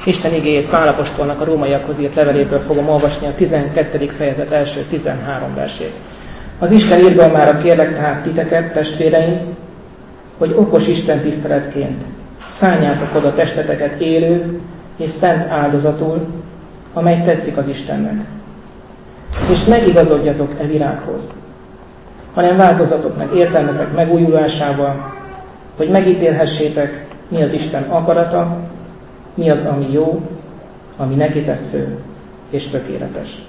Isten igéjét Pál apostolnak a rómaiakhoz írt leveléből fogom olvasni a 12. fejezet első 13 versét. Az Isten irgalmára kérlek tehát titeket, testvéreim, hogy okos Isten tiszteletként szálljátok oda testeteket élő és szent áldozatul, amely tetszik az Istennek. És ne igazodjatok e világhoz, hanem változatok meg értelmetek megújulásával, hogy megítélhessétek, mi az Isten akarata, mi az, ami jó, ami neki tetsző és tökéletes.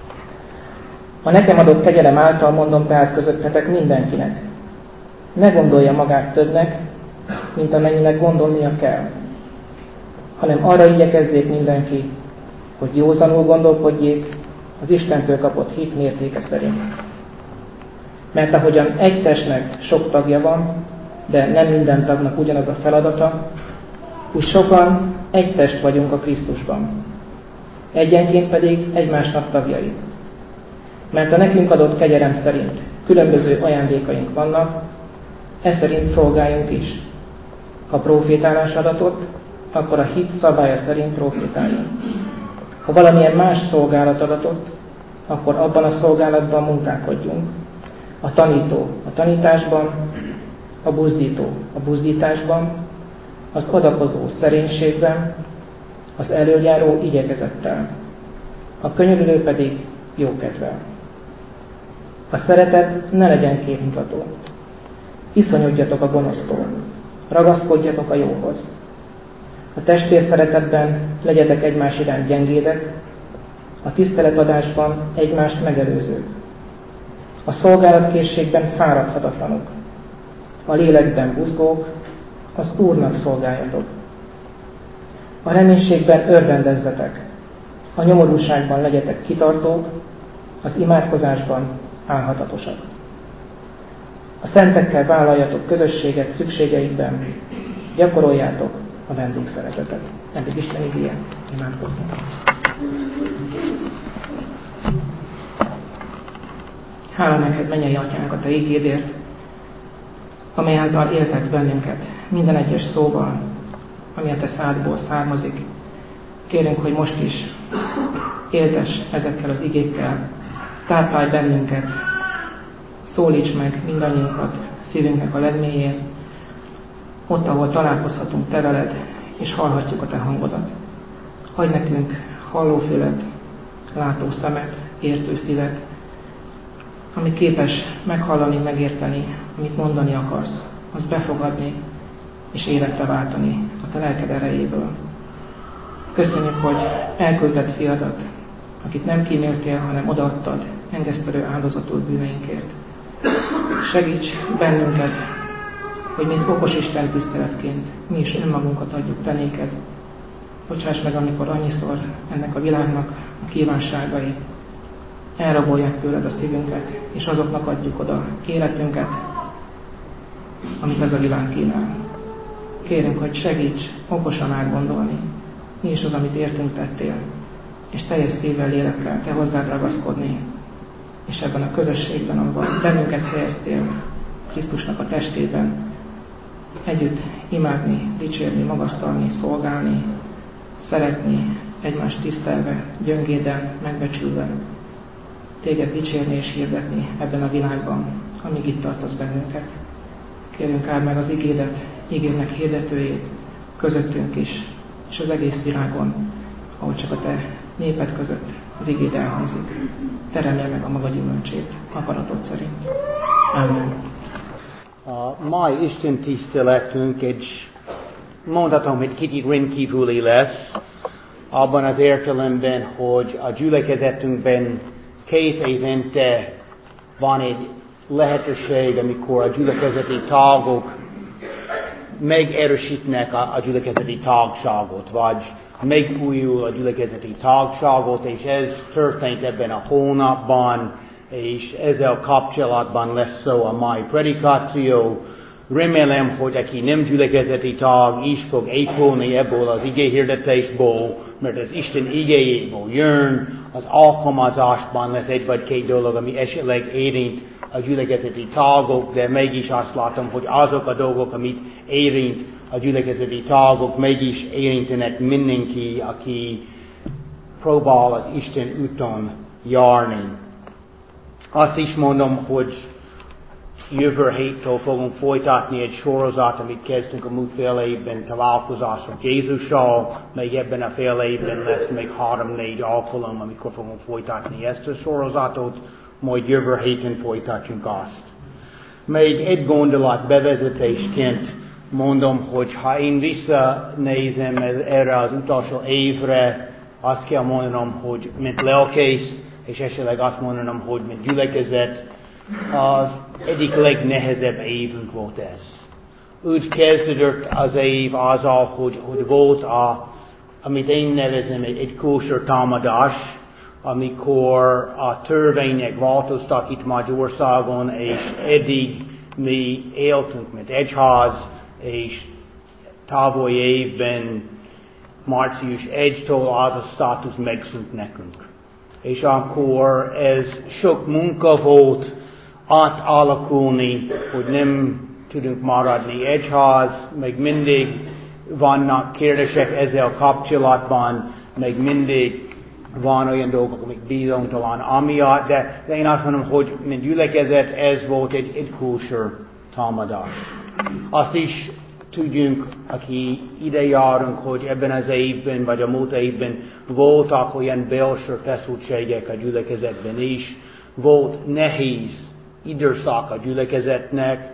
A nekem adott kegyelem által mondom tehát közöttetek mindenkinek, ne gondolja magát többnek, mint amennyinek gondolnia kell, hanem arra igyekezzék mindenki, hogy józanul gondolkodjék az Istentől kapott hit mértéke szerint. Mert ahogyan egy testnek sok tagja van, de nem minden tagnak ugyanaz a feladata, úgy sokan egy test vagyunk a Krisztusban, egyenként pedig egymásnak tagjai. Mert a nekünk adott kegyelem szerint különböző ajándékaink vannak, ez szerint szolgáljunk is. Ha profétálás adatot, akkor a hit szabálya szerint profétáljunk. Ha valamilyen más szolgálat adatot, akkor abban a szolgálatban munkálkodjunk. A tanító a tanításban, a buzdító a buzdításban, az adakozó szerénységben, az elöljáró igyekezettel, a könyörülő pedig jókedvel. A szeretet ne legyen képmutató. Iszonyodjatok a gonosztól, ragaszkodjatok a jóhoz. A testvér szeretetben legyetek egymás iránt gyengédek, a tiszteletadásban egymást megelőzők. A szolgálatkészségben fáradhatatlanok, a lélekben buzgók, az Úrnak szolgáljatok. A reménységben örvendezzetek, a nyomorúságban legyetek kitartók, az imádkozásban álhatatosak. A szentekkel vállaljatok közösséget szükségeikben, gyakoroljátok a vendégszeretetet. Eddig Isten igéje, imádkozzunk. Hála neked, mennyei Atyánk, a te ígédért, amely által éltetsz bennünket minden egyes szóval, ami a te szádból származik. Kérünk, hogy most is éltess ezekkel az igékkel, táplálj bennünket, szólíts meg mindannyiunkat szívünknek a legmélyén, ott, ahol találkozhatunk te veled, és hallhatjuk a te hangodat. Hadd nekünk hallófület, látó szemet, értő szívet, ami képes meghallani, megérteni, amit mondani akarsz, azt befogadni és életre váltani a te lelked erejéből. Köszönjük, hogy elküldted fiadat, akit nem kíméltél, hanem odaadtad engesztelő áldozatul bűneinkért. Segíts bennünket, hogy mint okos Isten tiszteletként mi is önmagunkat adjuk te néked. Bocsáss meg, amikor annyiszor ennek a világnak a kívánságai elrabolják tőled a szívünket, és azoknak adjuk oda életünket, amit ez a világ kínál. Kérünk, hogy segíts okosan átgondolni, mi is az, amit értünk tettél, és teljes szívvel, lélekkel te hozzád ragaszkodni, és ebben a közösségben, ahol bennünket helyeztél, Krisztusnak a testében, együtt imádni, dicsérni, magasztalni, szolgálni, szeretni, egymást tisztelve, gyöngéden, megbecsülve, téged dicsérni és hirdetni ebben a világban, amíg itt tartasz bennünket. Kérünk áld meg az igédnek hirdetőjét közöttünk is, és az egész világon, ahol csak a te néped között az igéd elhangzik. Teremje meg a maga gyümölcsét akaratod szerint. Amen. Mai Isten tiszteletünk egy mondhatom, hogy kicsit rendkívüli lesz, abban az értelemben, hogy a gyülekezetünkben 2 évente van egy lehetőség, amikor a gyülekezeti tagok megerősítnek a gyülekezeti tagságot, vagy megújul a gyülekezeti tagságot, és ez történt ebben a hónapban, és ezzel kapcsolatban lesz szó a mai predikáció. Remélem, hogy aki nem gyülekezeti tag is fog épülni ebből az igéhirdetésből, mert az Isten igéjéből jön, az alkalmazásban lesz egy vagy 2 dolog, ami esetleg érint a gyülekezeti tagok, de mégis azt látom, hogy azok a dolgok, amit érint a gyülekezeti tagok mégis érintenek mindenki, aki próbál az Isten úton járni. Azt is mondom, hogy jövő héttől fogunk folytatni egy sorozat, amit kezdtünk a múlt fél évben, találkozások Jézussal. Még ebben a fél évben lesz még 3-4 alkalom, amikor fogunk folytatni ezt a sorozatot, majd jövő héten folytatjunk azt. Még egy gondolat bevezetésként mondom, hogy ha én visszanézem erre az utolsó évre, azt kell mondanom, hogy mint lelkész, és esetleg azt mondanom, hogy mint gyülekezet, az egyik legnehezebb évünk volt ez. Úgy kezdődött az év azzal, hogy volt amit én nevezem egy kóser támadás, amikor a törvények változtak itt Magyarországon, és eddig mi éltünk, mint egyház, és tavaly évben, március 1-től az a státusz megszűnt nekünk. És akkor ez sok munka volt átalakulni, hogy nem tudunk maradni egyház, meg mindig vannak kérdések ezzel kapcsolatban, meg mindig van olyan dolgok, amik bizonytalan amiatt, de én azt mondom, hogy mint gyülekezet ez volt egy kóser támadás. Azt is tudjunk, aki ide járunk, hogy ebben az évben, vagy a múlt évben voltak olyan belső feszültségek a gyülekezetben is, volt nehéz időszak a gyülekezetnek.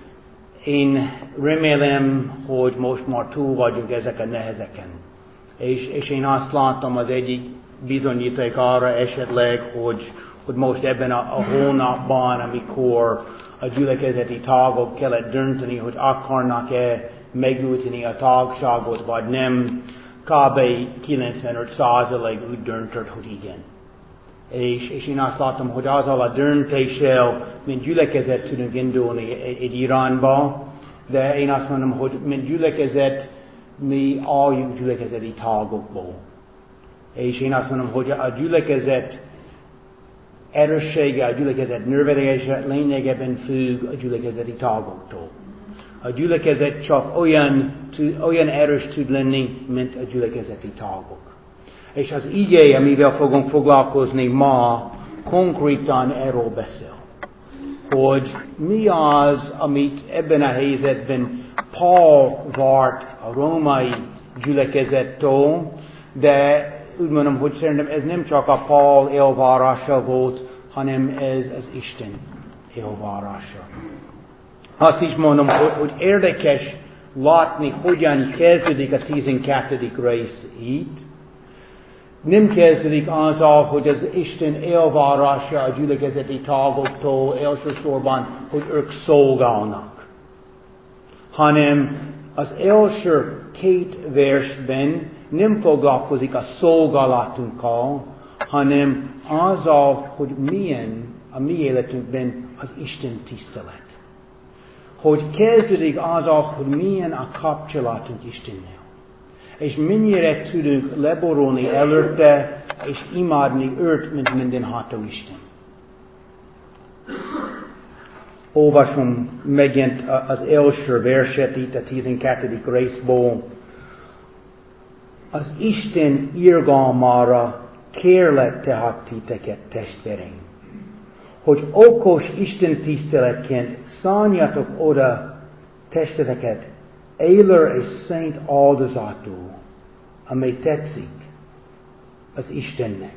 Én remélem, hogy most már túl vagyunk ezek a nehezeken. És én azt láttam az egyik bizonyíték arra esetleg, hogy most ebben a hónapban, amikor a gyülekezeti tagok kellett dönteni, hogy akarnak-e megülteni a tagságot, vagy nem, kb. 95% úgy döntött, hogy igen. És én azt látom, hogy azzal a döntéssel, mint gyülekezet tudunk indulni egy irányba, de én azt mondom, hogy mint gyülekezet, mi álljunk gyülekezeti tagokból. És én azt mondom, hogy a gyülekezet erőssége, a gyülekezet növelése lényegében függ a gyülekezeti tagoktól. A gyülekezet csak olyan erős tud lenni, mint a gyülekezeti tagok. És az igéje, amivel fogunk foglalkozni ma, konkrétan erről beszél. Hogy mi az, amit ebben a helyzetben Paul várt a római gyülekezettől, de úgy mondom, hogy szerintem ez nem csak a Paul elvárása volt, hanem ez az Isten elvárása. Azt is mondom, hogy érdekes látni, hogyan kezdődik a 12. rész itt. Nem kezdődik azzal, hogy az Isten elvárása a gyülekezeti tagoktól elsősorban, hogy ők szolgálnak. Hanem az első 2 versben nem foglalkozik a szolgálatunkkal, hanem azzal, hogy milyen a mi életünkben az Isten tisztelet. Hogy kezdődik azzal, hogy milyen a kapcsolatunk Istennel. És mennyire tudunk leborulni előtte, és imádni őt, mint mindenható Isten. Olvasom megint az első verset itt a 12. részból. Az Isten irgalmára kérlek tehát titeket, testvéreim, hogy okos Isten tiszteletként szánjatok oda testeteket élő és szent áldozatul, amely tetszik az Istennek.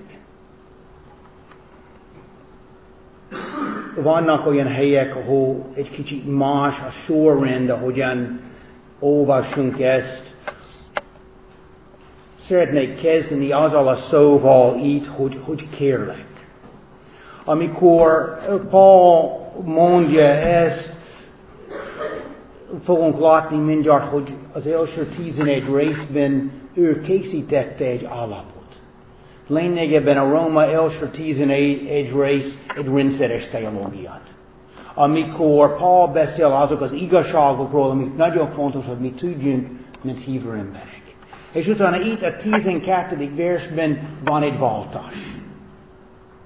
Vannak olyan helyek, ahol egy kicsit más a sorrend, ahogyan olvassunk ezt. Szeretnék kezdeni azzal a szóval itt, hogy kérlek. Amikor Paul mondja ezt, fogunk látni mindjárt, hogy az első 11 részben ő készítette egy alapot. Lényegében a Róma első 11 rész egy rendszeres teológiát. Amikor Paul beszél azok az igazságokról, amik nagyon fontos, hogy mi tudjunk, mint hívő emberek. És utána itt a 12. versben van egy váltás.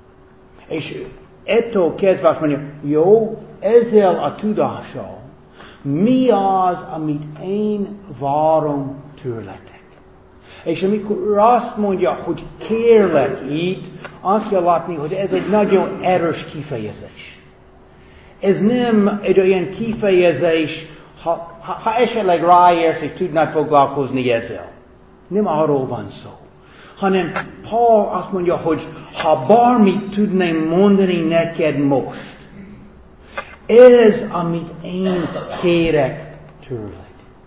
És ettől kezdve azt mondja, jó, ezzel a tudással, Mi az, amit én várom tőletek? És amikor ő azt mondja, hogy kérlek itt, azt kell látni, hogy ez egy nagyon erős kifejezés. Ez nem egy olyan kifejezés, ha esetleg ráérsz és tudnád foglalkozni ezzel. Nem arról van szó. Hanem Paul azt mondja, hogy ha bármit tudnám mondani neked most, ez, amit én kérek tőled.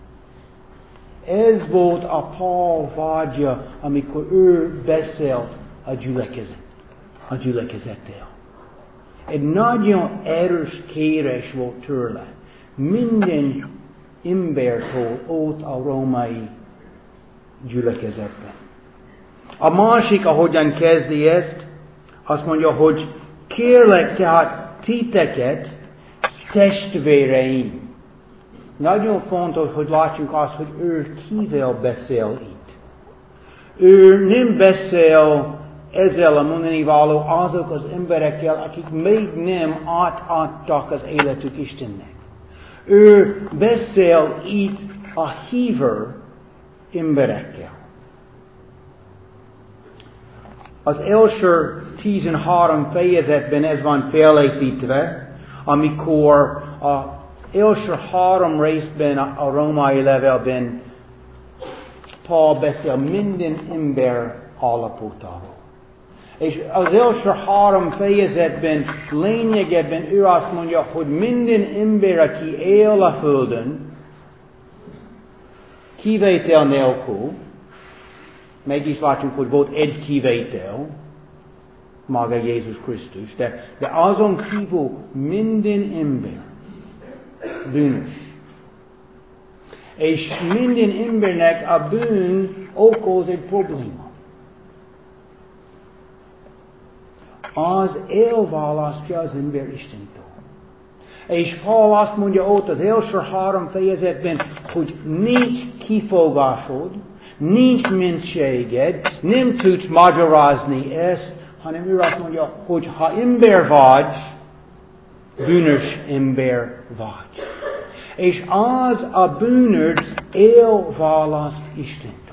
Ez volt a Paul vágya, amikor ő beszélt a gyülekezettel. Egy nagyon erős kérés volt tőle. Minden embertől ott a római gyülekezetben. A másik, ahogyan kezdi ezt, azt mondja, hogy kérlek tehát titeket, testvéreim. Nagyon fontos, hogy látjuk azt, hogy ő kivel beszél itt. Ő nem beszél ezzel a mondani való azok az emberekkel, akik még nem átadtak az életük Istennek. Ő beszél itt a hívő emberekkel. Az első 13 fejezetben ez van felépítve, amikor az első 3 részben a római levélben Paul beszél minden ember állapotáról. És az első 3 fejezetben lényegében ő azt mondja, hogy minden ember, aki él a földön, kivétel nélkül, meg is látjuk, hogy volt egy kivétel, maga Jézus Krisztus, de azon kívül minden ember bűnös. És minden embernek a bűn okoz egy probléma. Az elválasztja az ember Istentől. És Paul azt mondja ott az első 3 fejezetben, hogy nincs kifogásod, nincs mentséged, nem tudsz magyarázni ezt, hanem ő azt mondja, hogy ha ember vagy, bűnös ember vagy. És az a bűnöd elválaszt Istentől.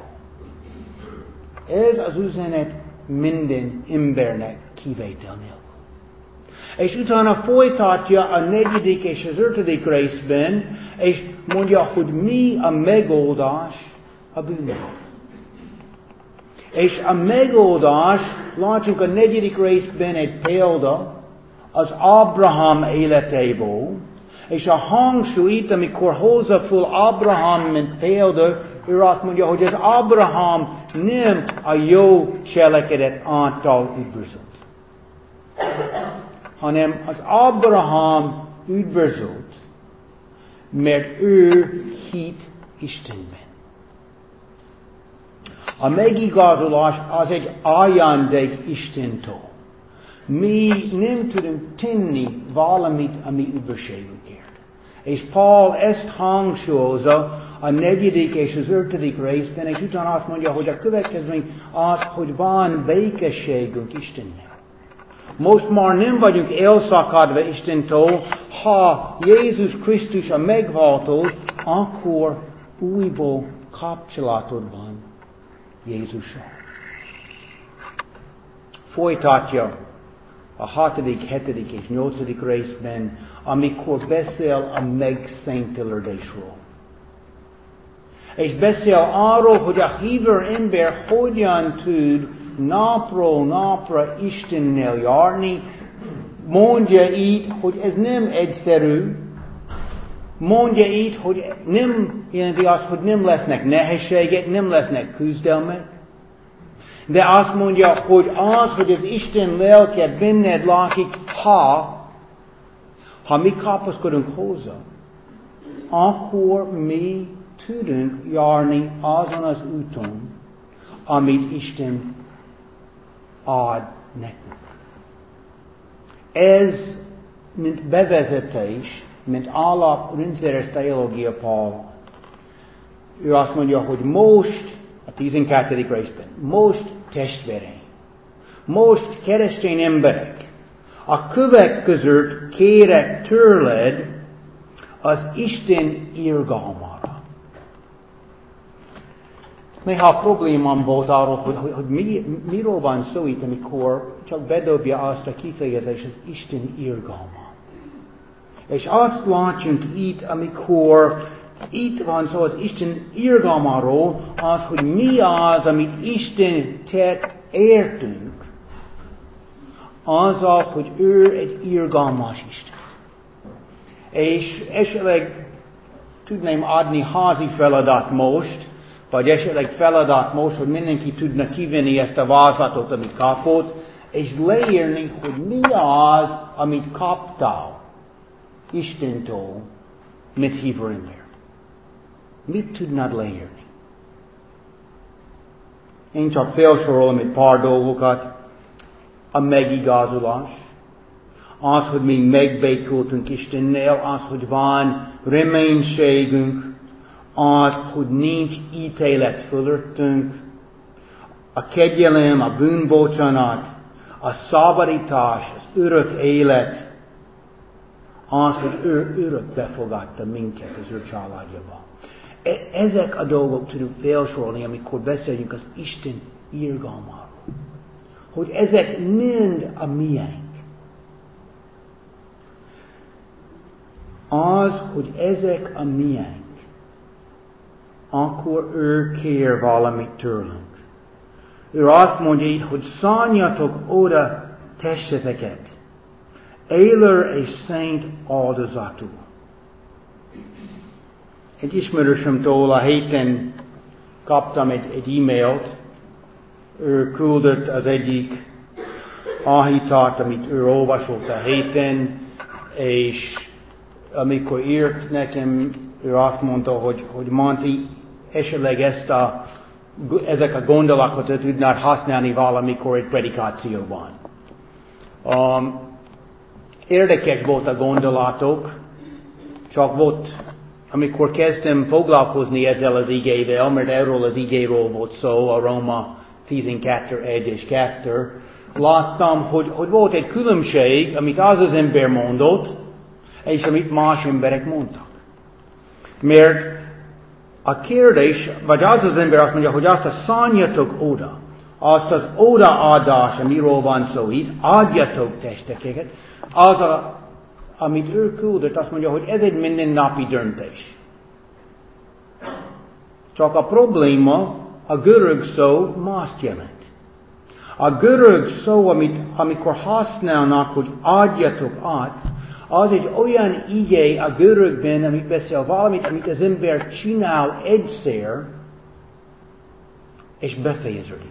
Ez az üzenet minden embernek kivétel nélkül. És utána folytatja a 4. és az 5. részben, és mondja, hogy mi a megoldás a bűnre. És a megoldás, látjuk a 4. részben egy példa az Abraham életéből, és a hangsúly itt, amikor hozza föl Abraham, mint példa, ő azt mondja, hogy az Abraham nem a jó cselekedet által üdvözült, hanem az Abraham üdvözült, mert ő hitt Istenben. A megigazolás az egy ajándék Istentől. Mi nem tudunk tenni valamit a mi üdvösségünkért. És Paul ezt hangsúlyozza a 4. és az 5. részben, és utána azt mondja, hogy a következmény az, hogy van békességünk Istennek. Most már nem vagyunk elszakadva Istentől, ha Jézus Krisztus a megváltó, akkor újból kapcsolatod van Jézussal. Folytatja a 6., 7. és 8. részben, amikor beszél a megszentelődésről. És beszél arról, hogy a hívő ember hogyan tud napról napra Istennel járni. Mondja így, hogy ez nem egyszerű. Mondja így, hogy nem jelenti azt, hogy nem lesznek nehézségek, nem lesznek küzdelmek. De azt mondja, hogy az, hogy az Isten lelke benned lakik, ha mi kapaszkodunk hozzá, akkor mi tudunk járni azon az úton, amit Isten ad nekünk. Ez, mint bevezetés, mint alaprendszeres teológia Paul. Ő azt mondja, hogy most, a 12. részben, most testvéreim, most keresztény emberek, a következőt kérek tőled, az Isten irgalmára. Néha problémám volt arról, hogy miről van szó itt, amikor csak bedobja azt a kifejezést, az Isten irgalma. És azt látjuk itt, amikor itt van szó az Isten irgalmáról, az, hogy mi az, amit Isten tett értünk, azzal, hogy ő egy irgalmas Isten. És esetleg tudnám adni házi feladat most, vagy esetleg feladat most, hogy mindenki tudna kivenni ezt a vázlatot, amit kapott, és leírni, hogy mi az, amit kaptál Istentől, mit hívő ember. Mit tudnád leírni? Én csak felsorolom egy pár dolgokat. A megigazulás, az, hogy mi megbékültünk Istennel, az, hogy van reménységünk, az, hogy nincs ítélet fölöttünk, a kegyelem, a bűnbocsánat, a szabadítás, az örök élet, az, hogy ő örökbe fogadta minket az ő családjába. Ezek a dolgok tudunk felsorolni, amikor beszéljünk az Isten irgalmáról. Hogy ezek mind a miénk. Az, hogy ezek a miénk, akkor ő kér valamit tőlünk. Ő azt mondja így, hogy szánjatok oda testeteket, élő és szent áldozatul. Egy ismerősömtől a héten kaptam egy e-mailt, ő küldött az egyik ahitát, amit ő olvasott a héten, és amikor írt nekem, ő azt mondta, hogy Monty, esetleg ezek a gondolatokat tudnád használni valamikor egy predikációban. Érdekes volt a gondolatok, csak volt, amikor kezdtem foglalkozni ezzel az igével, mert erről az igéről volt szó, a Róma 12, 1 és 2, láttam, hogy volt egy különbség, amit az ember mondott, és amit más emberek mondtak. Mert a kérdés, vagy az ember azt mondja, hogy azt a szánjatok oda, azt az odaadás, amiről van szó itt, adjatok testekeket, amit ő küldött, azt mondja, hogy ez egy mindennapi döntés. Csak a probléma, a görög szó mást jelent. A görög szó, amikor használnak, hogy adjatok át, az egy olyan ige a görögben, amit beszél valamit, amit az ember csinál egyszer, és befejeződik.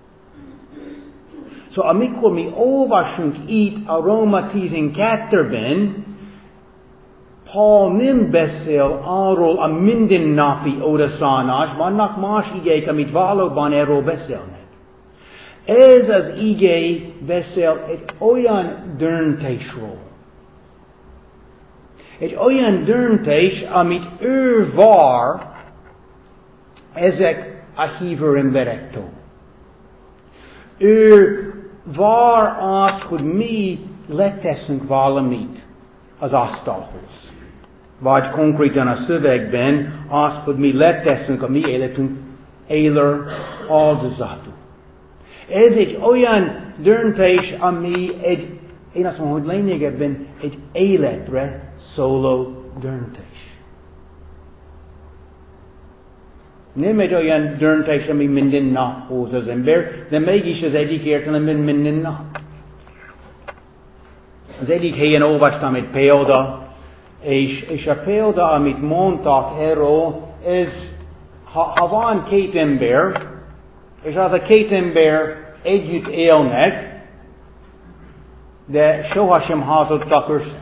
Szóval amikor mi olvasunk itt a Róma 12-ben, Paul nem beszél arról a mindennapi odaszánás, vannak más igék, amit valóban erről beszélnek. Ez az ige beszél egy olyan döntésről. Egy olyan döntés, amit ő vár ezek a hívő emberektől. Ő vár azt, hogy mi leteszünk valamit az asztalhoz. Vagy konkrétan a szövegben azt, hogy mi leteszünk a mi életünk élő áldozatul. Ez egy olyan döntés, ami én azt mondom, hogy lényegében egy életre szóló döntés. Nem egy olyan döntés, ami minden nap hoz az ember, de mégis az egyik értelemben minden nap. Az egyik helyen olvastam egy példa, és a példa, amit mondtak erről, ez, ha van két ember, és az a két ember együtt élnek, de sohasem házadtak össze,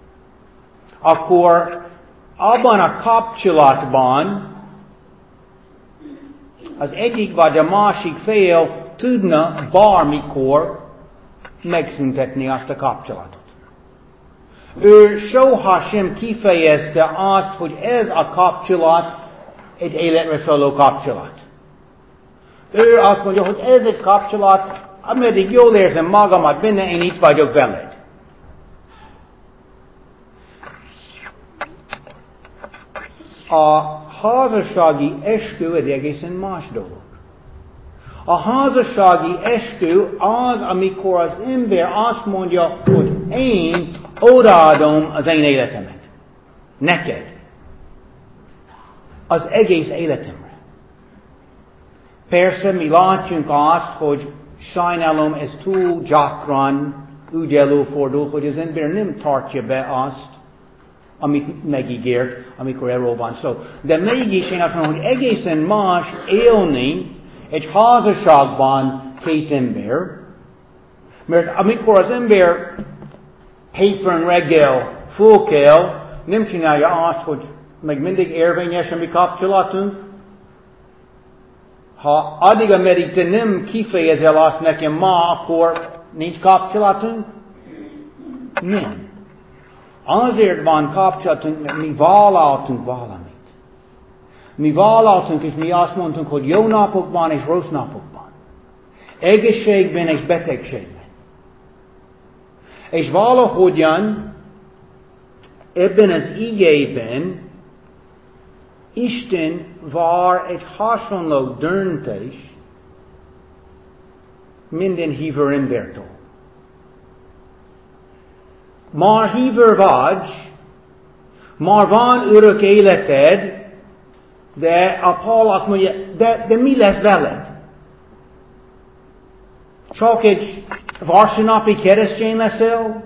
akkor abban a kapcsolatban az egyik vagy a másik fél tudna bármikor megszüntetni azt a kapcsolatot. Ő sohasem kifejezte azt, hogy ez a kapcsolat egy életre szóló kapcsolat. Ő azt mondja, hogy ez egy kapcsolat, ameddig jól érzem magamat benne, én itt vagyok veled. A házassági eskü egy egészen más dolog. A házassági eskü az, amikor az ember azt mondja, hogy én odaadom az én életemet. Neked. Az egész életemre. Persze mi látjunk azt, hogy sajnálom, ez túl gyakran úgy előfordul, hogy az ember nem tartja be azt, amit megígért, amikor erről van szó. De mégis én azt mondom, hogy egészen más élni egy házasságban két ember, mert amikor az ember hétfőn reggel fölkel, nem csinálja azt, hogy meg mindig érvényes a mi kapcsolatunk. Ha addig, ameddig te nem kifejezel azt nekem ma, akkor nincs kapcsolatunk? Nem. Azért van kapcsolatunk, mert mi vállaltunk valamit. Mi vállaltunk, és mi azt mondtunk, hogy jó napokban és rossz napokban. Egészségben és betegségben. És valahogyan ebben az igében Isten vár egy hasonló döntés minden hívő embertől. Már hívő vagy, már van örök életed, de a Paul azt mondja, de mi lesz veled? Csak egy vasárnapi keresztény leszel?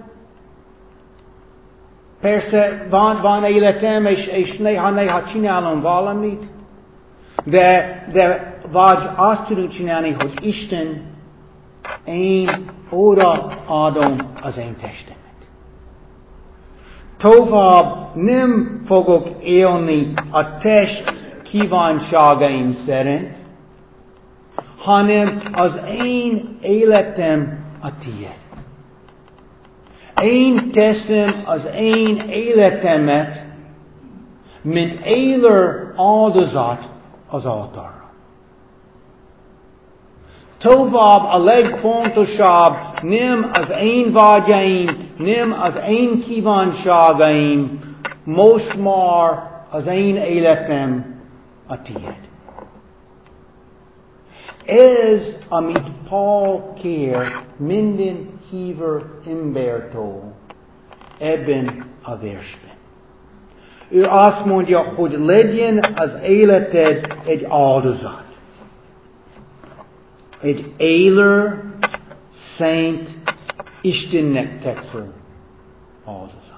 Persze van életem, és néha csinálom valamit, de vagy azt tudunk csinálni, hogy Isten, én odaadom az én testemet. Tovább nem fogok élni a test kívánságaim szerint, hanem az én életem a tiéd. Én teszem az én életemet, mint élő áldozat az altárra. Tovább a legfontosabb nem az én vágyaim, nem az én kívánságaim, most már az én életem a tiéd. Ez, amit Paul kér minden hívő embertől ebben a versben. Ő azt mondja, hogy legyen az életed egy áldozat. Egy élő, szent, Istennek tetsző áldozat.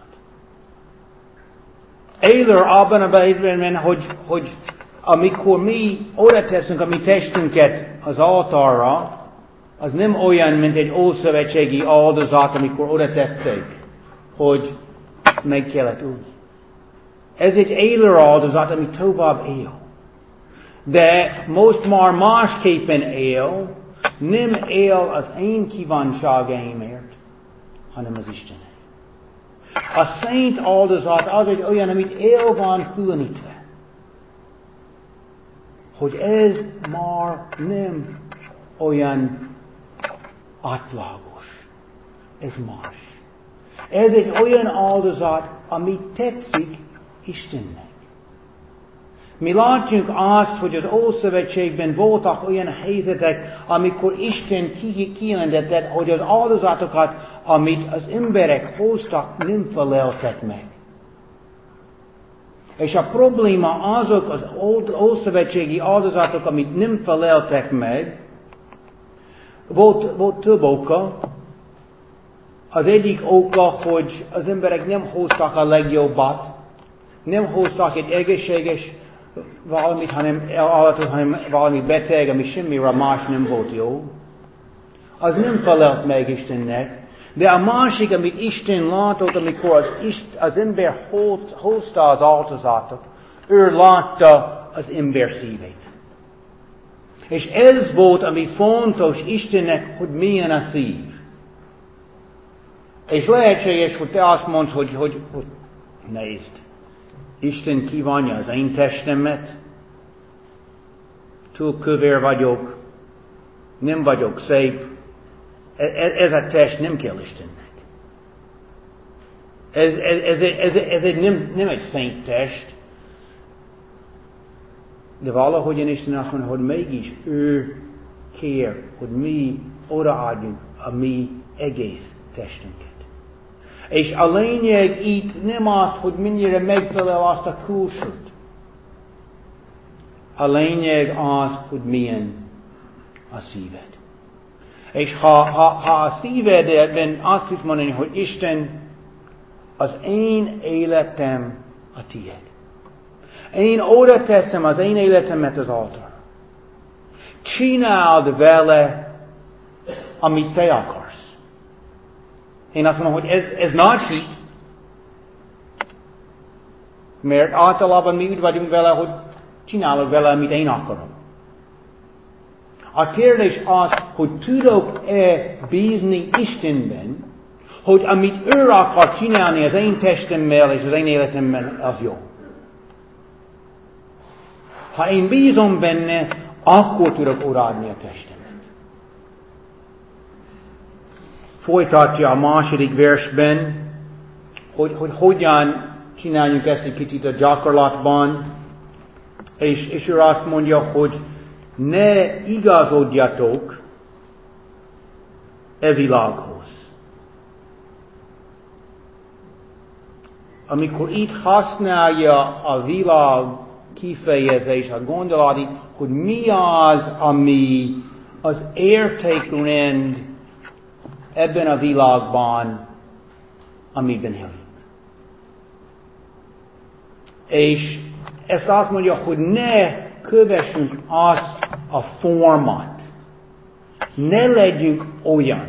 Élő abban a helyzetben, hogy amikor mi oda teszünk a mi testünket az altárra, az nem olyan, mint egy ószövetségi áldozat, amikor oda tették, hogy meg kellett ülni. Ez egy élő áldozat, ami tovább él. De most már másképpen él, nem él az én kívánságaimért, hanem az Istené. A szent áldozat az egy olyan, amit el van különítve. Hogy ez már nem olyan átlagos. Ez más. Ez egy olyan áldozat, ami tetszik Istennek. Mi látjuk azt, hogy az Ószövetségben voltak olyan helyzetek, amikor Isten kijelentette, hogy az áldozatokat, amit az emberek hoztak, nem feleltek meg. És a probléma azok az ószövetségi áldozatok, amit nem feleltek meg, volt több oka. Az egyik oka, hogy az emberek nem hoztak a legjobbat, nem hoztak egy egészséges valamit, hanem valami beteg, ami semmire más nem volt jó. Az nem felelt meg Istennek. De a másik, amit Isten látott, amikor az ember hozta az áldozatot, ő látta az ember szívét. És ez volt, ami fontos Istennek, hogy milyen a szív. És lehetséges, hogy te azt mondsz, hogy nézd, Isten kívánja az én testemet, túl kövér vagyok, nem vagyok szép, ez a test nem kell Istennek. Ez nem egy szent test. De valahogyan Isten azt mondja, hogy mégis ő kér, hogy mi odaadjuk a mi egész testünket. És a lényeg itt nem az, hogy mennyire megfelel azt a külsőt. A lényeg az, hogy milyen a szíved. És ha a szívedben azt is mondani, hogy Isten, az én életem a tiéd. Én oda teszem az én életemet az altarra. Csináld vele, amit te akarsz. Én azt mondom, hogy ez nagy hit, mert általában mi úgy vagyunk vele, hogy csinálok vele, amit én akarom. A kérdés az, hogy tudok-e bízni Istenben, hogy amit ő akar csinálni az én testemmel és az én életemmel, az jó. Ha én bízom benne, akkor tudok odaadni a testemet. Folytatja a második versben, hogy hogyan csináljuk ezt egy kicsit a gyakorlatban, és ő azt mondja, hogy ne igazodjatok e világhoz. Amikor itt használja a világ kifejezés, a gondolat, hogy mi az, ami az értékrend ebben a világban, amiben élünk. És ezt azt mondja, hogy ne kövessünk azt a formát. Ne legyünk olyan.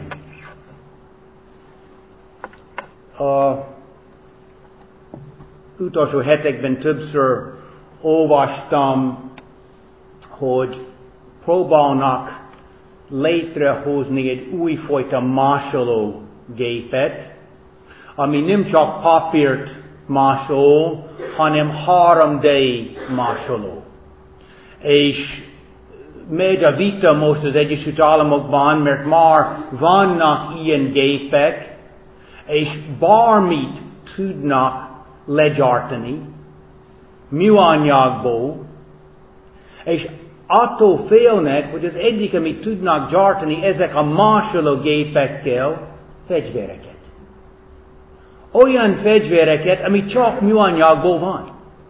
Utolsó hetekben többször olvastam, hogy próbálnak létrehozni egy újfajta másológépet, ami nem csak papírt másol, hanem 3D másoló. És megy a vita most az Egyesült Államokban, mert már vannak ilyen gépek, és bármit tudnak legyártani, műanyagból, és attól félnek, hogy az egyik, amit tudnak gyártani ezek a másológépekkel, fegyvereket. Olyan fegyvereket, ami csak műanyagból van.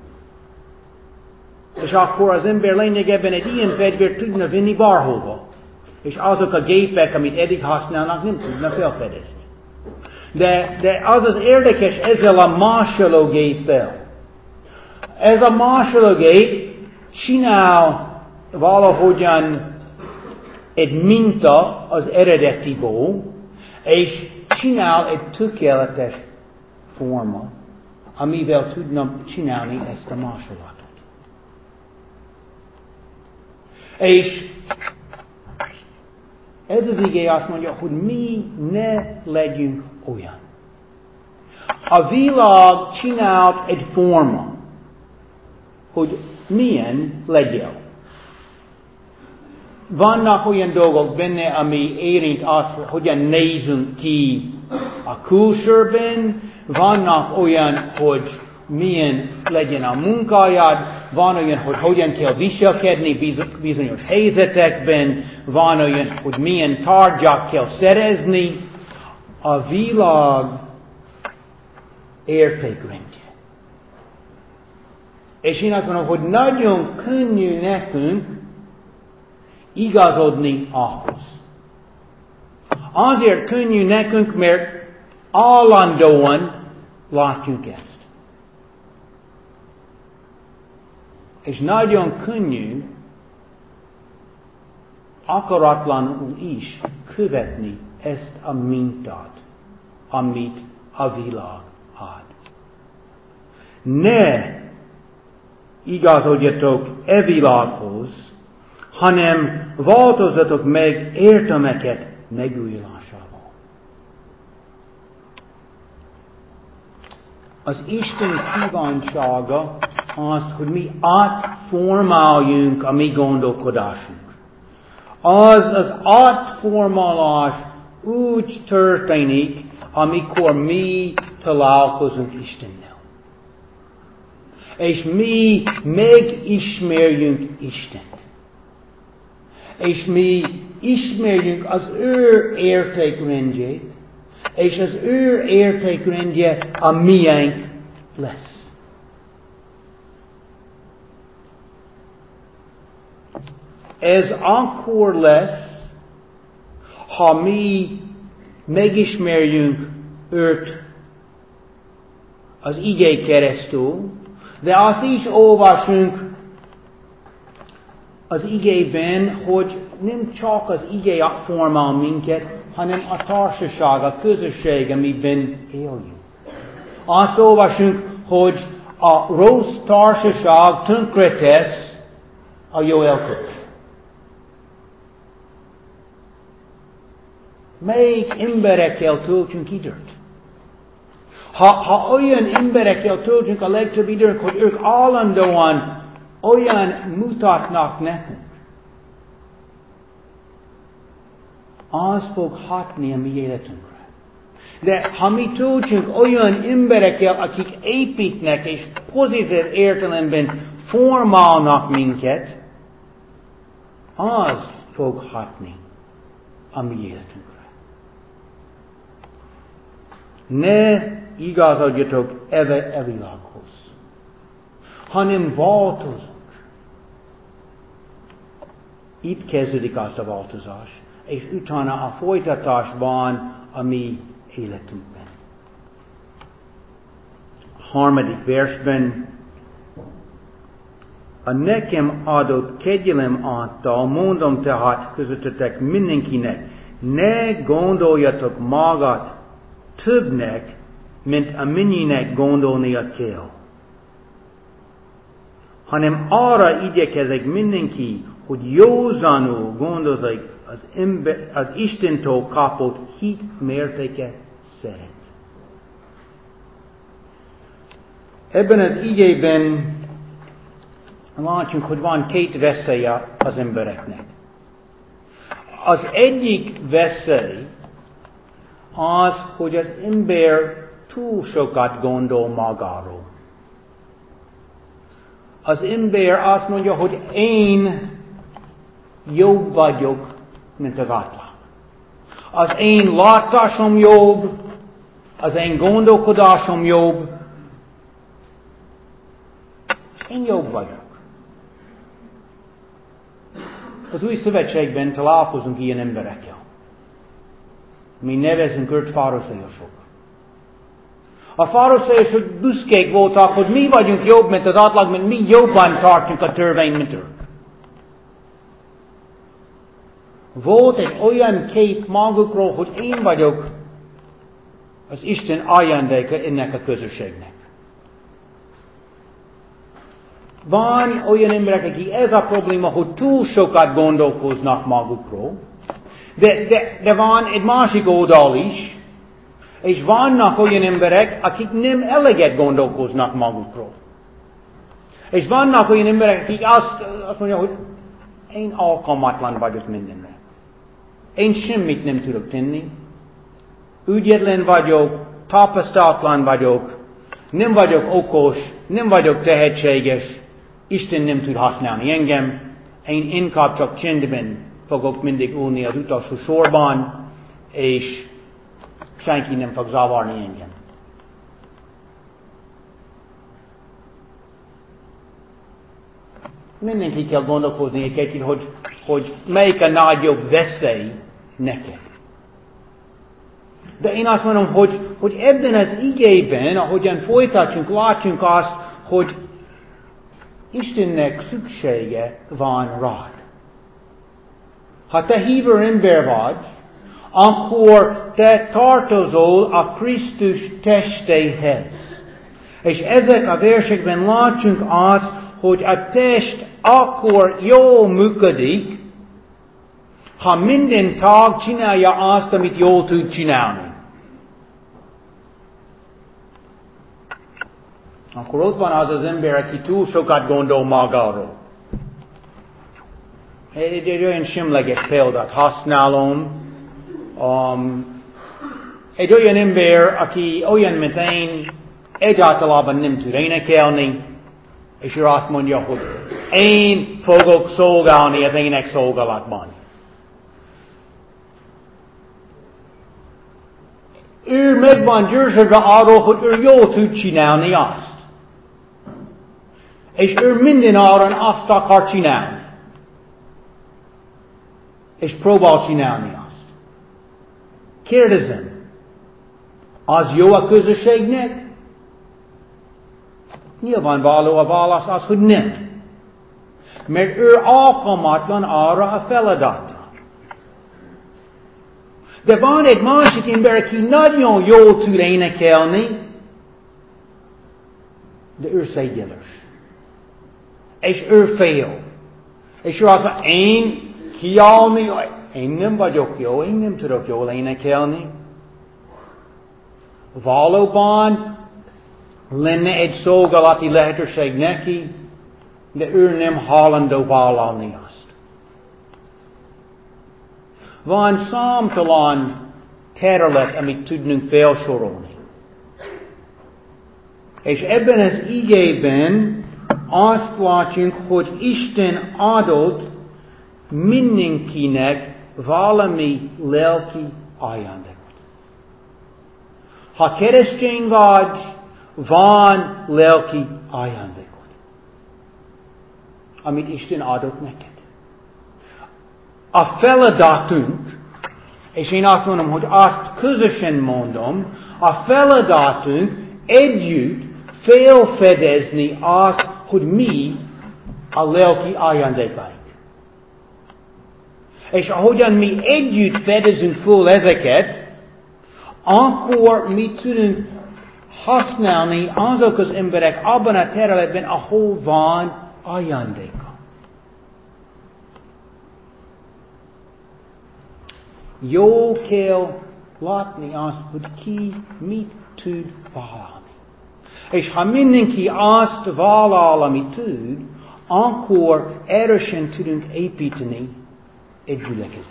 És akkor az ember lényegében egy ilyen fegyvert tudna vinni bárhova. És azok a gépek, amit eddig használnak, nem tudnak felfedezni. De az az érdekes ezzel a másológéppel. Ez a másológép csinál valahogyan egy minta az eredetiból, és csinál egy tökéletes forma, amivel tudnak csinálni ezt a másolatot. És ez az igé azt mondja, hogy mi ne legyünk olyan. A világ csinált egy forma, hogy milyen legyél. Vannak olyan dolgok benne, ami érint azt, hogyan nézünk ki a külsőben, vannak olyan, hogy milyen legyen a munkájad, van olyan, hogy hogyan kell viselkedni bizonyos helyzetekben, van olyan, hogy milyen tárgyak kell szerezni. A világ értékrendje. És én azt mondom, hogy nagyon könnyű nekünk igazodni ahhoz. Azért könnyű nekünk, mert állandóan látjuk ezt. És nagyon könnyű akaratlanul is követni ezt a mintát, amit a világ ad. Ne igazodjatok e világhoz, hanem változzatok meg értelmeket megújulásával. Az Isten kívánsága az, hogy mi átformáljunk a mi gondolkodásunk. Az átformálás úgy történik, amikor mi találkozunk Istennel. És mi megismerjünk Istent. És mi ismerjünk az ő értékrendjét, és az ő értékrendje a miénk lesz. Ez akkor lesz, ha mi megismerjünk őt az igé keresztül, de azt is olvasunk az igében, hogy nem csak az igé formál minket, hanem a társaság, a közösség, amiben éljünk. Azt olvasunk, hogy a rossz társaság tönkretesz a jó elköt. Melyik emberekkel töltünk időt? Ha olyan emberekkel töltünk a legtöbb időt, hogy ők állandóan olyan mutatnak nekünk, az fog hatni a mi életünkre. De ha mi töltünk olyan emberekkel, akik építnek és pozitív értelemben formálnak minket, az fog hatni a mi életünkre. Ne igazodjatok e világhoz, hanem változunk. Itt kezdődik az a változás, és utána a folytatásban a mi életünkben. A 3. versben a nekem adott kegyelem által mondom tehát közöttetek mindenkinek, ne gondoljatok magát többnek, mint amennyinek gondolnia kell. Hanem arra igyekezek mindenki, hogy józanul gondozik az Istentől kapott hit mértéke szerint. Ebben az igében látjuk, hogy van 2 veszélye az embereknek. Az egyik veszély az, hogy az ember túl sokat gondol magáról. Az ember azt mondja, hogy én jobb vagyok, mint az átlag. Az én látásom jobb, az én gondolkodásom jobb. Én jobb vagyok. Az Új Szövetségben találkozunk ilyen emberekkel. Mi nevezünk őt farizeusok. A farizeusok büszkék voltak, hogy mi vagyunk jobb, mint az átlag, mert mi jobban tartjuk a törvényt, mint ők. Volt egy olyan kép magukról, hogy én vagyok az Isten ajándéka ennek a közösségnek. Van olyan emberek, akik ez a probléma, hogy túl sokat gondolkoznak magukról, de van egy másik oldal is, és vannak olyan emberek, akik nem eleget gondolkoznak magukról. És vannak olyan emberek, akik azt mondják, hogy én alkalmatlan vagyok mindenre. Én semmit nem tudok tenni. Ügyetlen vagyok, tapasztalatlan vagyok, nem vagyok okos, nem vagyok tehetséges, Isten nem tud használni engem, én inkább csak csendben fogok mindig ülni az utolsó sorban, és senki nem fog zavarni engem. Mindenki kell gondolkozni egy kicsit, hogy melyik a nagyobb veszély neked. De én azt mondom, hogy ebben az igében, ahogyan folytatjunk, látjunk azt, hogy Istennek szüksége van rád. Ha te hívő ember vagy, akkor te tartozol a Krisztus testéhez. És ezek a versekben látjunk azt, hogy a test akkor jól működik, ha minden tag csinálja azt, amit jól tud csinálni. Akkor ott van az ember, aki túl sokat gondol magáról. Egy olyan semleges példát használom. Egy olyan ember, aki olyan, mint én, egyáltalában nem tud énekelni, És ő azt mondja, hogy én fogok szolgálni az ének szolgálatban. Ő meg van győződve arról, hogy ő jól tud csinálni azt. És ő mindenáron azt akar csinálni. És próbál csinálni azt. Kérdezem, az jó a közösségnek? Nyilvánvaló a válasz az, hogy nem. Mert ő alkalmatlan arra a feladatra. De van egy másik ember, aki nagyon jól tud énekelni, de ő szégyellős. És ő fél. És ő azt mondja, én kiállni, én nem vagyok jó, én nem tudok jól énekelni. Valóban lenne egy szolgálati lehetőség neki, de ő nem hajlandó vállalni azt. Van számtalan terület, amit tudnunk felsorolni. És ebben az igében azt látjuk, hogy Isten adott mindenkinek valami lelki ajándékot. Ha keresztény vagy, van lelki ajándékot, amit Isten adott neked. A feladatunk, és én azt mondom, hogy azt közösen mondom, a feladatunk együtt felfedezni azt, hogy mi a lelki ajándékaink. És ahogyan mi együtt fedezünk föl ezeket, akkor mi tudunk használni azok az emberek abban a területben, ahol van ajándéka. Jó kell látni azt, hogy ki mit tud vállalni. És ha mindenki azt vállal, amit tud, akkor erősen tudunk építeni egy gyülekezetet.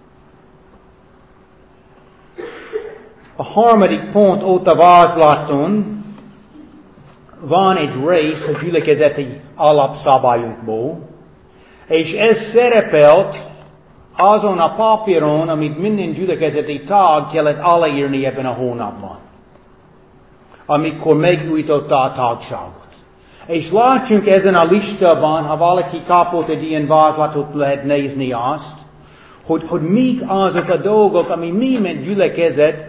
A harmadik pont óta vázlaton van egy rész a gyülekezeti alapszabályunkból, és ez szerepelt azon a papíron, amit minden gyülekezeti tag kellett aláírni ebben a hónapban, amikor megújította a tagságot. És látjunk ezen a listában, ha valaki kapott egy ilyen vázlatot, lehet nézni azt, hogy mik azok a dolgok, ami mi, mint gyülekezet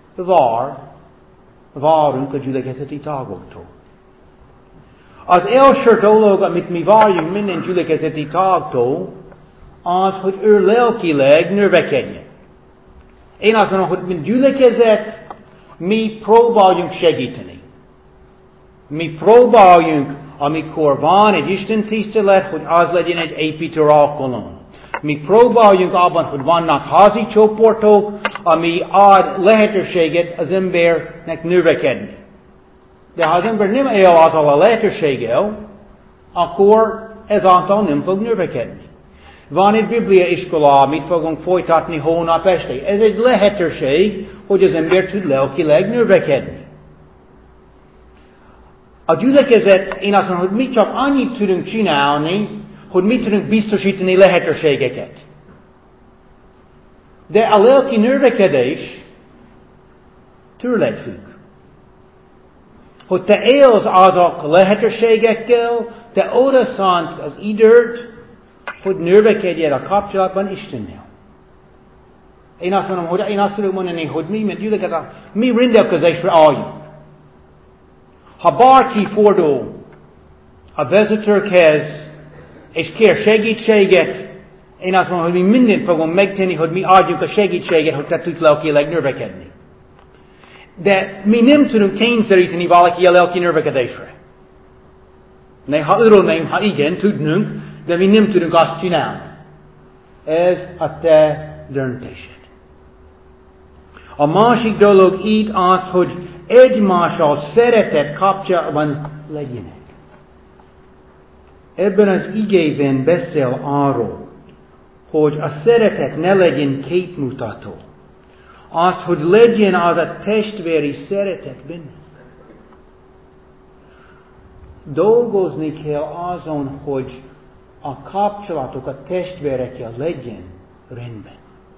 várunk a gyülekezeti tagoktól. Az első dolog, amit mi várjunk minden gyülekezeti tagtól, az, hogy ő lelkileg növekedjen. Én azt mondom, hogy mint gyülekezet, mi próbáljunk segíteni. Mi próbáljunk, amikor van egy Isten tisztelet, hogy az legyen egy építő alkalom. Mi próbáljunk abban, hogy vannak házi csoportok, ami ad lehetőséget az embernek növekedni. De ha az ember nem él azzal a lehetőséggel, akkor ezáltal nem fog növekedni. Van egy bibliaiskola, amit fogunk folytatni hónap este. Ez egy lehetőség, hogy az ember tud lelkileg növekedni. A gyülekezet, én azt mondom, hogy mi csak annyit tudunk csinálni, hogy mi tudunk biztosítani lehetőségeket. De a lelki növekedés tőled függ. Hogy te élsz azok a lehetőségekkel, te oda szánsz az időt, hogy növekedjen a kapcsolatban Istennel. Én azt mondom, hogy én azt tudom mondani, hogy mi, mint gyülekezet, mi rendelkezésre álljunk. Ha bárki fordul a vezetőkhez, és kér segítséget, én azt mondom, hogy mi mindent fogunk megtenni, hogy mi adjuk a segítséget, hogy te tudj lelkileg növekedni. De mi nem tudunk kényszeríteni valaki a lelki növekedésre. Néha örülném, ha igen, tudnunk, de mi nem tudunk azt csinálni. Ez a te döntésed. A másik dolog itt az, hogy egymással szeretett kapcsolatban legyenek. Ebben az igében beszél arról, hogy a szeretet ne legyen képmutató. Az, hogy legyen az a testvéri szeretet benne. dolgozni kell azon, hogy a kapcsolatok a testvérekkel legyen rendben.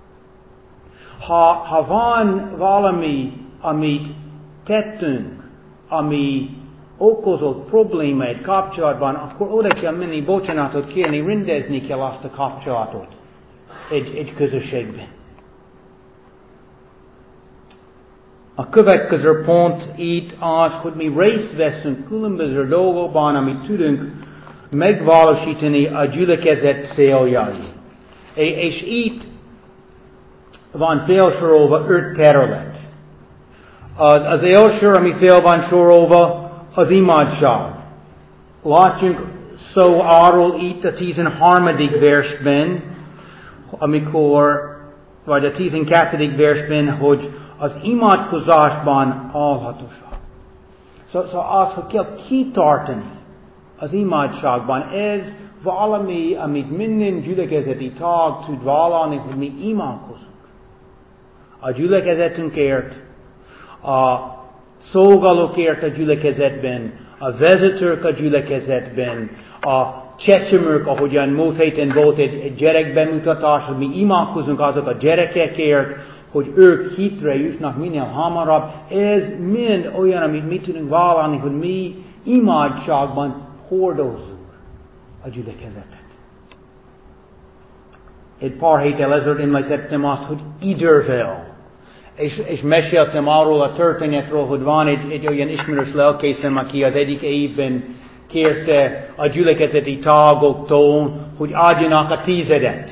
Ha van valami, amit tettünk, ami okozott probléma egy kapcsolatban, akkor oda kell menni, bocsánatot kérni, rendezni kell azt a kapcsolatot egy közösségben. A következő pont itt az, hogy mi részt veszünk különböző dolgokban, amit tudunk megvalósítani a gyülekezet céljai. És itt van felsorolva 5 terület. Az első, ami fel van sorolva, az imádság. Látjunk szó arról itt a 13. versben, vagy a 12. versben, hogy az imádkozásban állhatóság. Szóval az, hogy kell kitartani az imádságban, ez valami, amit minden gyülekezeti tag tud vállalni, hogy mi imádkozunk. A gyülekezetünkért, a szolgálókért a gyülekezetben, a vezetők a gyülekezetben, a csecsemők, ahogyan múlt héten volt egy gyerekbemutatás, hogy mi imádkozunk azok a gyerekekért, hogy ők hitre jutnak minél hamarabb. Ez mind olyan, amit mi tudunk vállalni, hogy mi imádságban hordozzuk a gyülekezetet. Egy pár héttel ezelőtt említettem azt, hogy idővel. És meséltem arról a történetről, hogy van egy olyan ismerős lelkészem, aki az egyik évben kérte a gyülekezeti tagoktól, hogy adjanak a 10.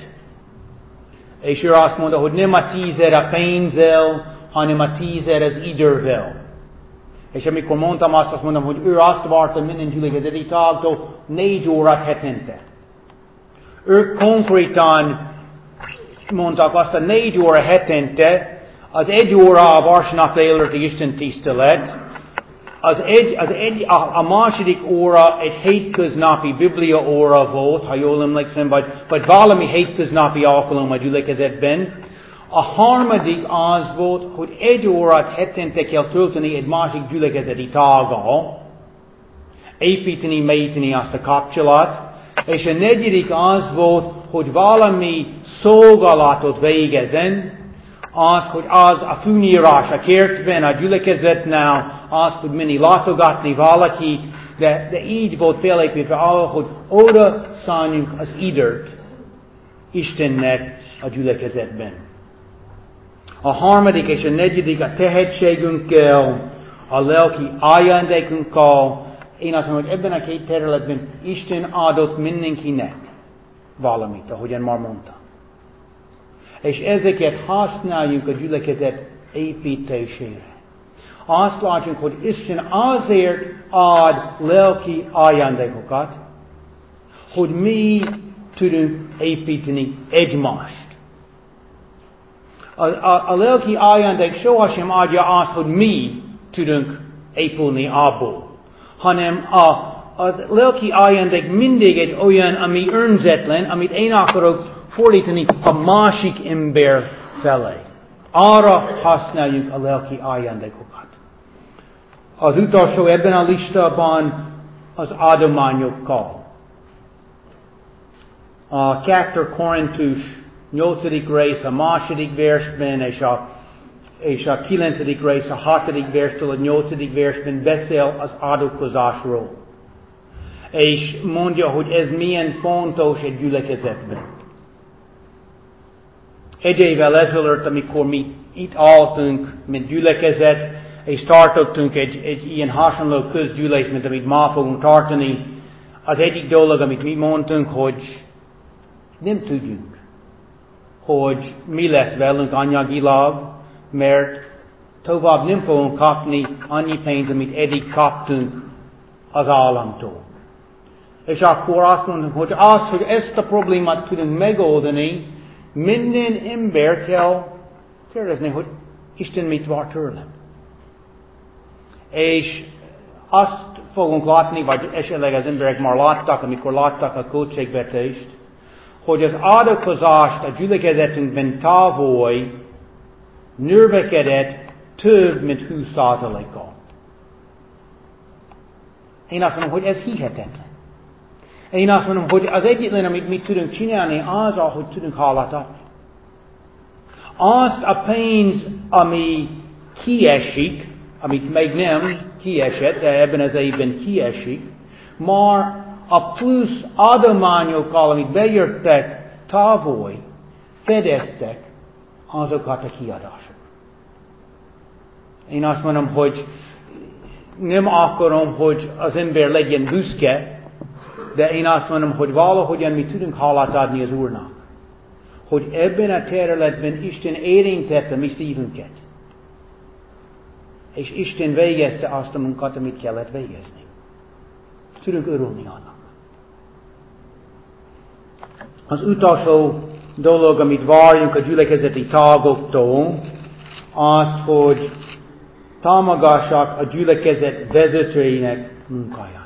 És ő azt mondta, hogy nem a 10 a pénzzel, hanem a 10 az idővel. És amikor mondtam azt mondom, hogy ő azt várta minden gyülekezeti tagtól 4 órát hetente. Ők konkrétan mondtak azt, a 4 óra hetente, az 1 óra a vasárnap délelőtti Isten tisztelet, a második óra egy hétköznapi Biblia óra volt, ha jól emlékszem, vagy valami hétköznapi alkalom a gyülekezetben. A harmadik az volt, hogy 1 órát hetente kell tölteni egy másik gyülekezeti taggal, építeni, mélyíteni azt a kapcsolat, és a negyedik az volt, hogy valami szolgálatot végezzen, az, hogy az a fűnyírás a kertben, a gyülekezetnál, az, hogy menni látogatni valakit, de így volt felépítve arra, hogy oda szálljunk az időt Istennek a gyülekezetben. A harmadik és a negyedik a tehetségünkkel, a lelki ajándékunkkal. Én azt mondom, hogy ebben a 2 területben Isten adott mindenkinek valamit, ahogyan már mondtam. És ezeket használjuk a gyülekezet építésére. Azt látjuk, hogy Isten azért ad lelki ajándékokat, hogy mi tudunk építeni egymást. A lelki ajándék sohasem adja azt, hogy mi tudunk épülni abból, hanem az lelki ajándék mindig egy olyan, ami önzetlen, amit én akarok fordítani a másik ember felé. Arra használjuk a lelki ajándékokat. Az utolsó ebben a listában az adományokkal. A 2 Korintus 8. rész a 2. versben, és a 9. rész a 6. verstől a 8. versben beszél az adokozásról. És mondja, hogy ez milyen fontos egy gyülekezetben. Egy évvel ezelőtt, amikor mi itt álltunk, mint gyülekezet, és tartottunk egy ilyen hasonló közgyűlést, mint amit ma fogunk tartani, az egyik dolog, amit mi mondtunk, hogy nem tudjuk, hogy mi lesz velünk anyagilag, mert tovább nem fogunk kapni annyi pénzt, amit eddig kaptunk az államtól. És akkor azt mondjuk, hogy hogy ezt a problémát tudunk megoldani, minden ember kell kérdezni, hogy Isten mit vár tőlem. És azt fogunk látni, vagy esetleg az emberek már láttak, amikor láttak a költségvetést, hogy az adokozást a gyülekezetünkben tavaly növekedett több mint 20%-kal. Én azt mondom, hogy ez hihetetlen. Én azt mondom, hogy az egyetlen, amit mi tudunk csinálni, az, ahogy tudunk hálat adni. Azt a pénz, ami kiesik, amit még nem kiesett, de ebben az évben kiesik, már a plusz adományokkal, amit bejöttek tavaly, fedeztek azokat a kiadásokat. Én azt mondom, hogy nem akarom, hogy az ember legyen büszke, de én azt mondom, hogy valahogyan mi tudunk hálát adni az Úrnak. Hogy ebben a területben Isten érintette mi szívünket. És Isten végezte azt a munkát, amit kellett végezni. Tudunk örülni annak. Az utolsó dolog, amit várjunk a gyülekezeti tagoktól, azt, hogy támogassák a gyülekezet vezetőinek munkáját.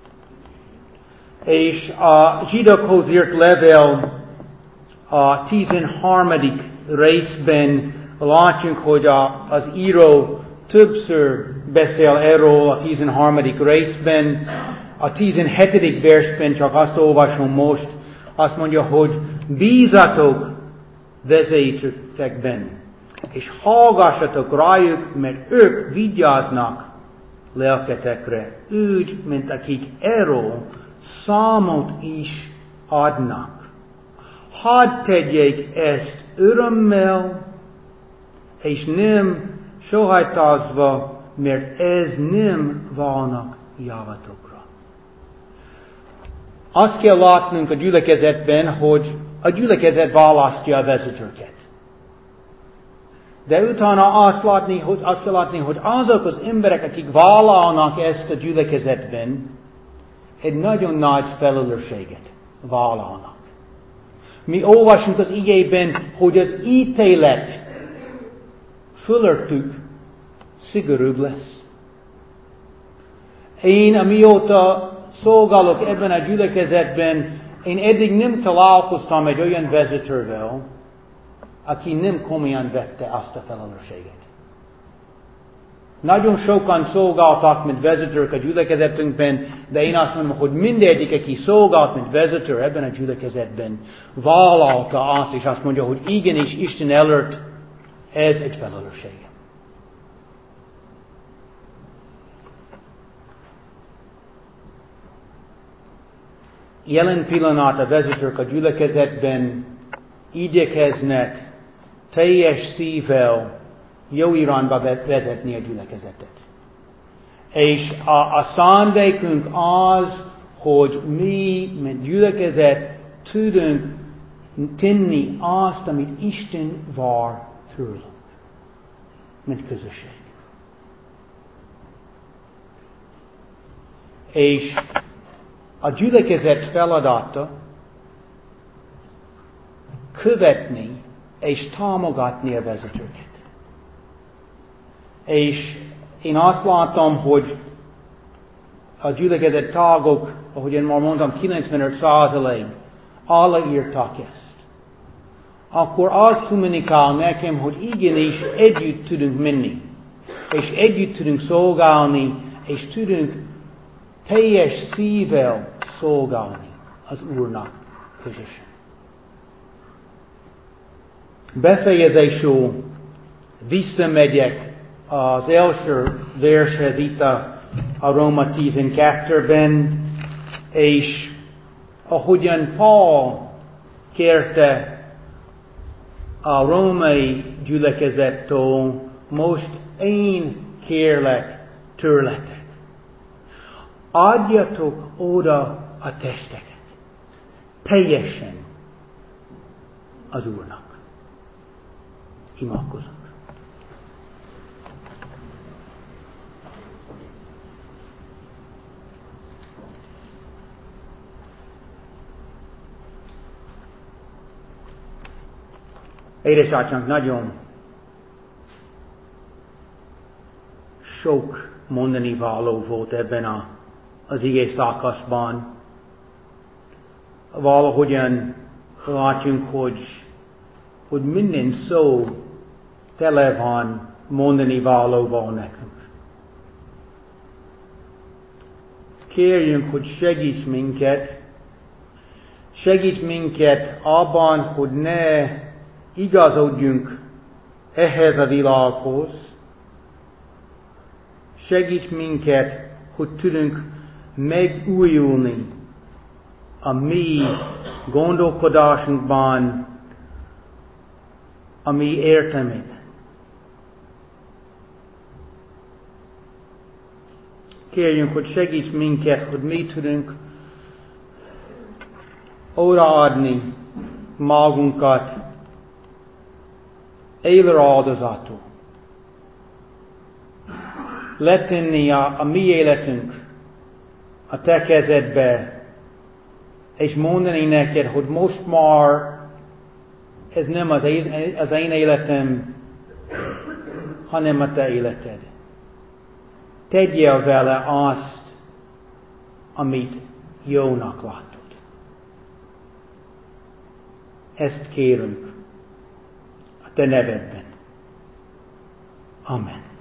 És a zsidókhoz írt levél a 13. részben látjuk, hogy az író többször beszél erről a 13. részben. A 17. versben csak azt olvasom most, azt mondja, hogy bízatok vezetőkben, és hallgassatok rájuk, mert ők vigyáznak lelketekre, úgy, mint akik erről számot is adnak. Hadd tegyék ezt örömmel, és nem sohajtázva, mert ez nem válnak javatokra. Azt kell látnunk a gyülekezetben, hogy a gyülekezet választja a vezetőket. De utána azt kell látni, hogy azok az emberek, akik vállalnak ezt a gyülekezetben, egy nagyon nagy felelősséget vállalnak. Mi olvasunk az igében, hogy az ítélet fölöttük szigorúbb lesz. Én, amióta szolgálok ebben a gyülekezetben, én eddig nem találkoztam egy olyan vezetővel, aki nem komolyan vette azt a felelősséget. Nagyon sokan szolgáltak, mint vezetők a gyülekezetünkben, de én azt mondom, hogy mindegyik, aki szolgált, mint vezető ebben a gyülekezetben, vállalta azt, és azt mondja, hogy igenis Isten előtt ez egy felelősség. Jelen pillanat a vezetők a gyülekezetben igyekeznek teljes szívvel jó irányba vezetni a gyülekezetet. És a szándékunk az, hogy mi, mint gyülekezet, tudunk tenni azt, amit Isten vár tőlünk, mint közösség. És a gyülekezet feladata követni és támogatni a vezetőket. És én azt látom, hogy a gyülekezet tagok, ahogy én már mondtam, 95% aláírták ezt. Akkor az kommunikál nekem, hogy igenis együtt tudunk menni, és együtt tudunk szolgálni, és tudunk teljes szívvel szolgálni az Úrnak közösen. Befejezésül visszamegyek az első vershez itt a Róma 12-ben, és ahogyan Paul kérte a római gyülekezettől, most én kérlek tőletek. Adjatok oda a testeket. Teljesen az Úrnak. Imádkozunk. Édesatyánk, nagyon sok mondani való volt ebben az ige szakaszban. Valahogyan látjunk, hogy minden szó tele van mondani valóval nekünk. kérjünk, hogy segíts minket abban, hogy ne igazodjunk ehhez a világhoz. Segíts minket, hogy tudunk megújulni a mi gondolkodásunkban, a mi értelmében. Kérjünk, hogy segíts minket, hogy mi tudunk odaadni magunkat élő áldozatul. Letenni a mi életünk a te kezedbe, és mondani neked, hogy most már ez nem az én életem, hanem a te életed. Tegyél vele azt, amit jónak látod. Ezt kérünk a te nevedben. Amen.